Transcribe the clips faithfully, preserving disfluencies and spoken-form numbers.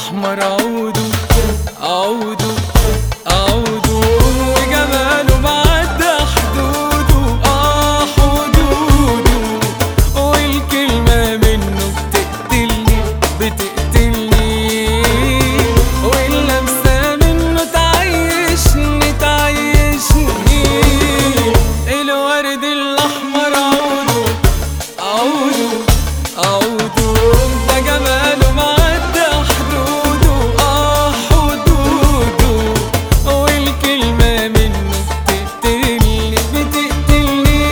الأحمر عودوا عودوا عودوا وجماله معدى حدوده آه حدوده، والكلمة منه بتقتلني بتقتلني، واللمسة منه تعيشني تعيشني. الورد الأحمر عودوا عودوا عودوا ده جماله معدى حدوده آه حدوده، والكلمة منه بتقتلني بتقتلني،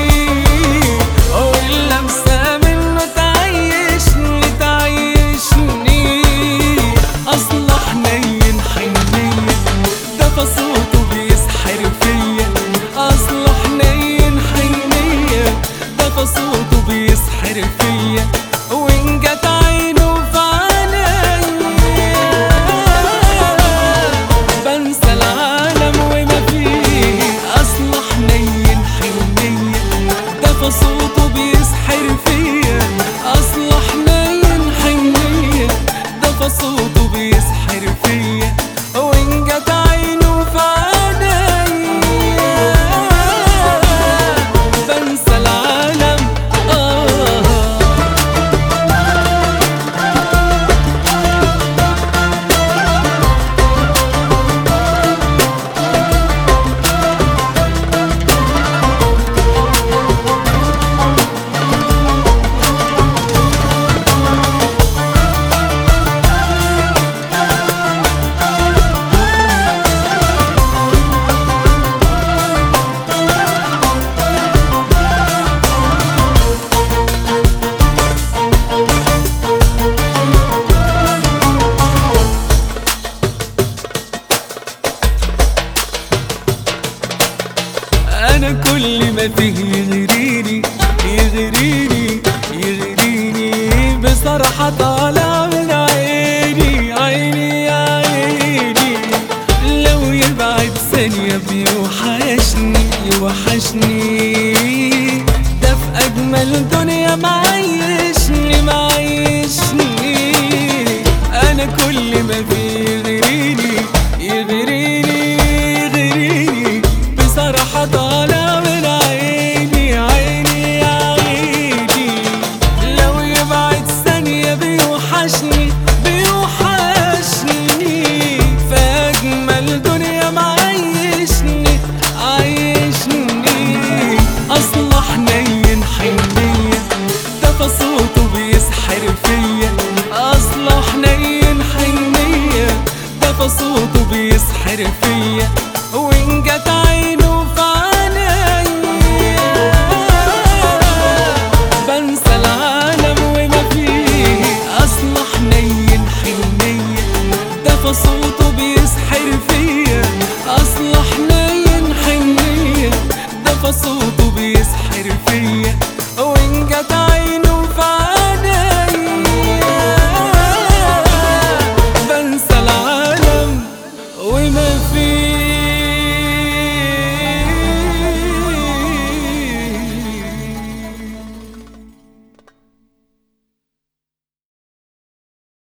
واللمسة منه تعيشني تعيشني. أصله حنين حنية ده فصوته بيسحر فيا، أصله حنين حنية ده فصوته بيسحر فيا، وإن جت عينه في عينيا بنسى العالم وما فيه. أصله حنين حنية ده فصوته بيسحر فيا، أصله حنين حنية ده فصوته بيسحر فيا، وإن جت عينه في عينيا بنسى العالم. آه أنا كل ما فيه يغريني يغريني يغريني، بصراحة طالع من عيني عيني يا عيني. لو يبعد ثانية بيوحشني يوحشني، ده في أجمل دنيا معيشني معيشني. أنا كل ما فيه يغريني يغريني يغريني، بصراحة طالع من عيني عيني يا عيني. لو يبعد ثانية بيوحشني